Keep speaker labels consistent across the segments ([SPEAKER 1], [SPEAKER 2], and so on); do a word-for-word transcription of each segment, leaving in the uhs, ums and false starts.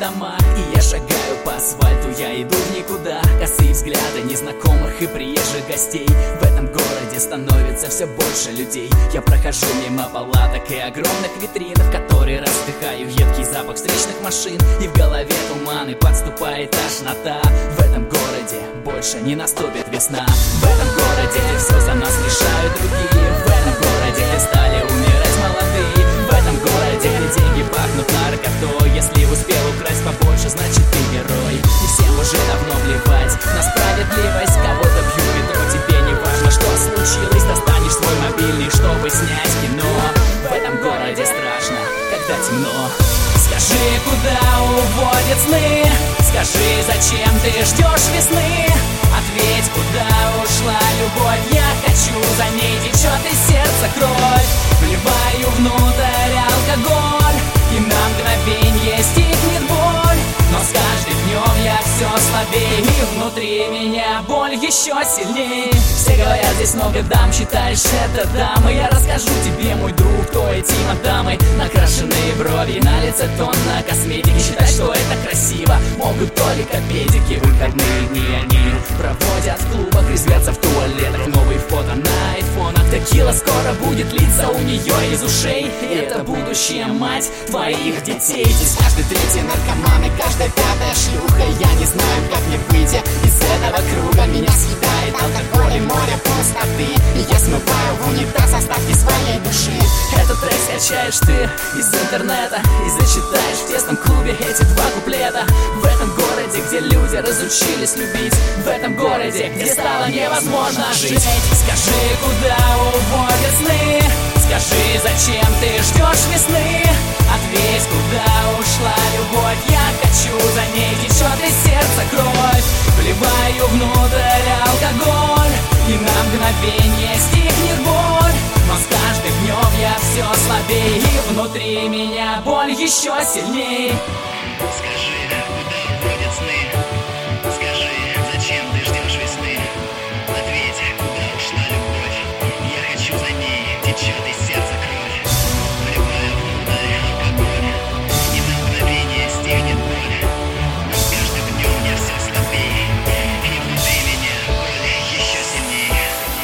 [SPEAKER 1] дома. И я шагаю по асфальту, я иду в никуда. Косые взгляды незнакомых и приезжих гостей. В этом городе становится все больше людей. Я прохожу мимо палаток и огромных витрин, в которые раздыхаю едкий запах встречных машин. И в голове туман, и подступает тошнота. В этом городе больше не наступит весна. В этом городе, где все за нас решают другие. В этом городе, где стали умирать молодые. В этом городе, где деньги пахнут наркотой. Если успел украсть побольше, значит ты герой. И всем уже давно плевать на справедливость. Кого-то бьют в метро, тебе не важно, что случилось. Достанешь свой мобильный, чтобы снять кино. В этом городе страшно, когда темно. Скажи, куда уводят сны? Скажи, зачем ты ждешь весны? Ответь, куда ушла любовь? Я хочу за ней, течет из сердца кровь. Вливаю внутрь алкоголь, и на мгновенье стихнет боль. Но с каждым днем я все слабее, и внутри меня боль еще сильнее. Все говорят, здесь много дам, считаешь это дамы? Я расскажу тебе, мой друг, кто эти мадамы. Накрашенные брови, на лице тонна косметики. Считать, что это красиво, могут только педики. Выходные дни они проводят в клубах, резвятся в туалетах. Новые фото на айфонах, текила скоро будет литься у нее из ушей. Это будущая мать твоих детей. Здесь каждый третий наркоман и каждая пятая шлюха. Я не знаю, как мне выйти из этого круга. Меня съедает алкоголь и море пустоты, и я смываю в унитаз остатки своей души. Этот трек скачаешь ты из интернета и зачитаешь в тесном клубе эти два куплета. В этом городе, где люди разучились любить. В этом городе, где стало невозможно жить. Скажи, куда уводят сны? Скажи, зачем ты ждешь весны? Ответь, куда ушла любовь? Я хочу за ней, течет из сердца кровь. Вливаю внутрь алкоголь, и на мгновенье стихнет боль. Но с каждым днем я все слабее, и внутри меня боль еще сильнее.
[SPEAKER 2] Скажи, куда уводят сны? Скажи, зачем ты ждешь весны? Ответь, куда ушла любовь? Я хочу за ней, течет из сердца кровь. Вливаю внутрь алкоголь, и на мгновение стихнет боль. Но с каждым днем я все слабее, и внутри меня боль еще сильнее.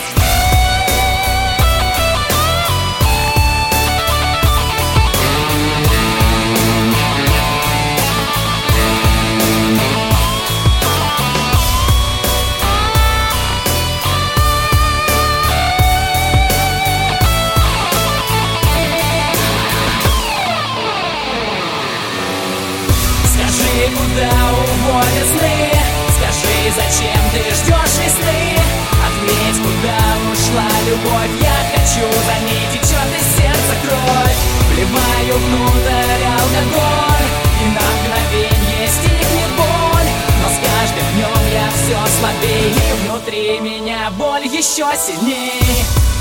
[SPEAKER 1] Куда уводят сны? Скажи, зачем ты ждешь весны? Ответь, куда ушла любовь? Я хочу за ней, течет из сердца кровь. Вливаю внутрь алкоголь, и на мгновенье стихнет боль. Но с каждым днем я все слабее, и внутри меня боль еще сильнее.